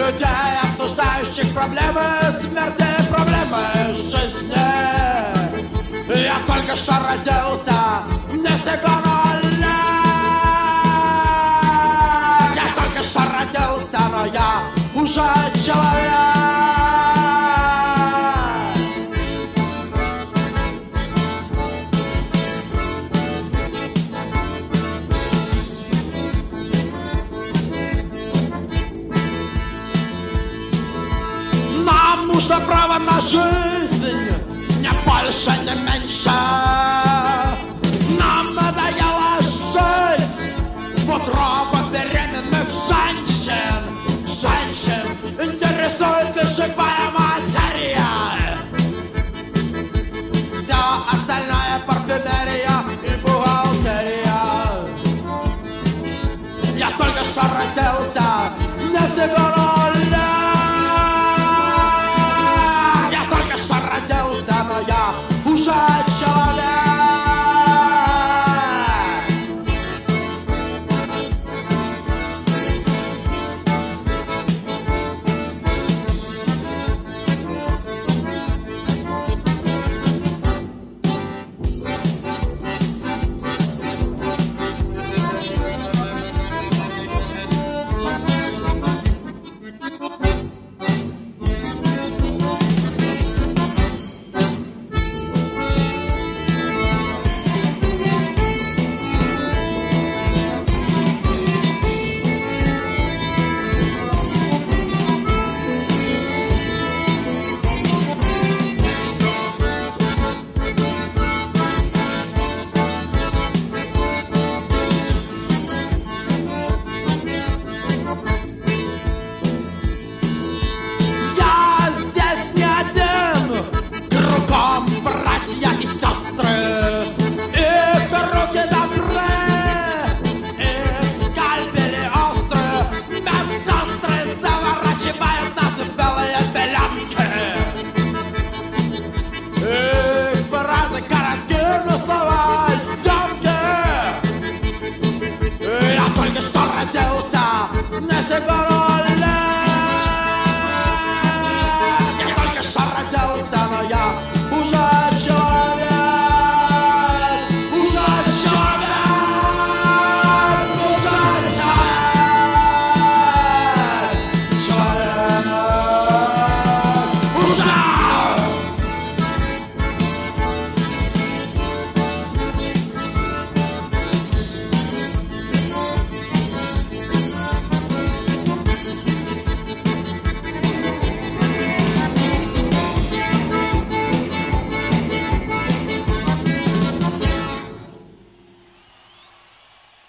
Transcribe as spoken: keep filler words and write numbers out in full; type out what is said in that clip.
людей, обсуждающих проблемы смерти, проблемы жизни. Я только что родился, мне всего ноль лет. Я только что родился, но я уже человек. Нам нужно право на жизнь, не больше, не меньше. Нам надоело жить в утробах беременных женщин. Женщин интересует лишь живая материя. Все остальное парфюмерия и бухгалтерия. Я только что родился, мне всего ноль лет. Se va.